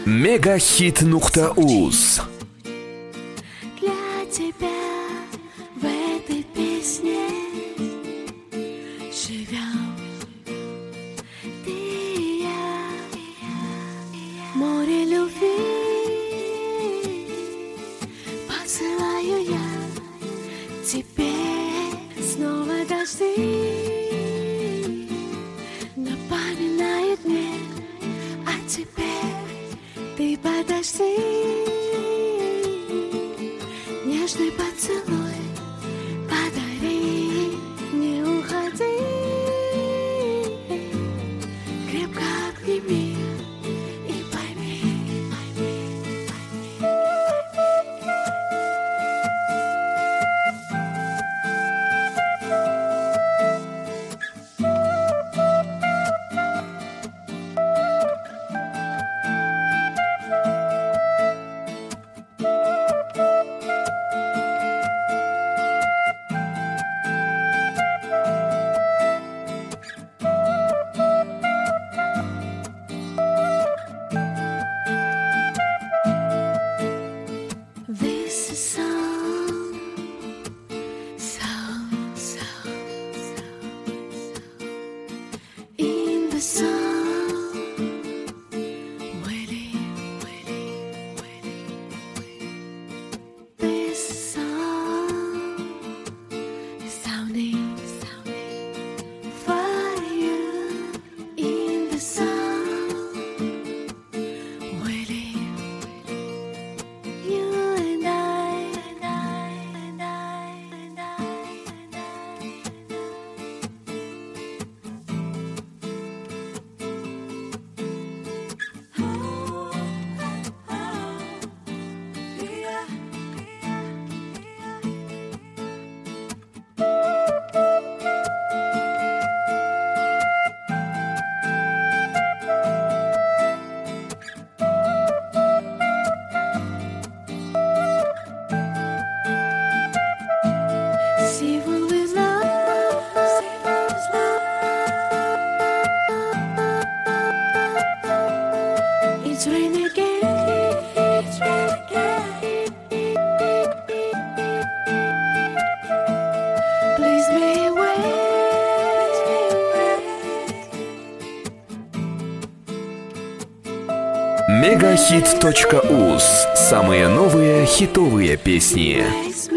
Мегахит.уз. Для тебя в этой песне живем ты и я. Море любви посылаю я тебе. Снова дожди напоминают мне о тебе. Ты подожди, нежный поцелуй подари, не уходи, крепко обними и пойми. This is song, in the song, waiting. This song is sounding for you. In the song, waiting. You and I. See what is love. It's rain again. Please be wait. Мегахит.уз. Самые новые хитовые песни.